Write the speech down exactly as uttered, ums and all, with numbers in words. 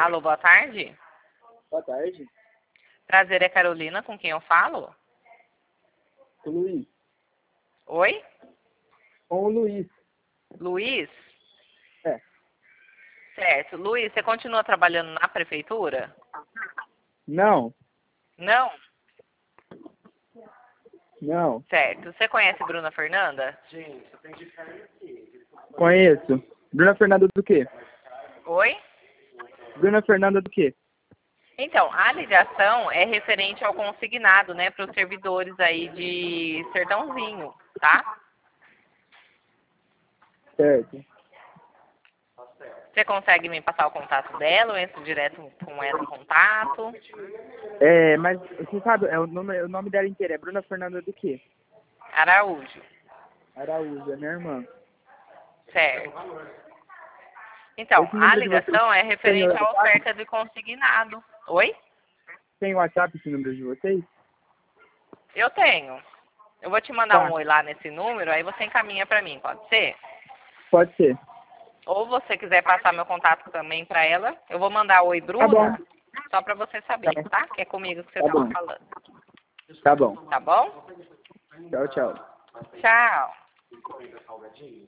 Alô, boa tarde. Boa tarde. Prazer, é Carolina, com quem eu falo? Com o Luiz. Oi? Com o Luiz. Luiz? É. Certo. Luiz, você continua trabalhando na prefeitura? Não. Não? Não. Certo. Você conhece Bruna Fernanda? Conheço. Bruna Fernanda do quê? Oi? Bruna Fernanda do quê? Então, a ligação é referente ao consignado, né, para os servidores aí de Sertãozinho, tá? Certo. Você consegue me passar o contato dela? Eu entro direto com ela em contato. É, mas você sabe, é, o, nome, o nome dela inteiro é Bruna Fernanda do quê? Araújo. Araújo, é minha irmã. Certo. Então, Esse a número de vocês ligação é tem referente à WhatsApp? oferta de consignado. Oi? Tem WhatsApp esse número de vocês? Eu tenho. Eu vou te mandar Tá. um oi lá nesse número, aí você encaminha para mim, pode ser? Pode ser. Ou você quiser passar meu contato também para ela, eu vou mandar oi, Tá bom. Bruna, só para você saber, Tá. tá? Que é comigo que você Tá estava bom. falando. Tá bom. Tá bom? Tchau, tchau. Tchau.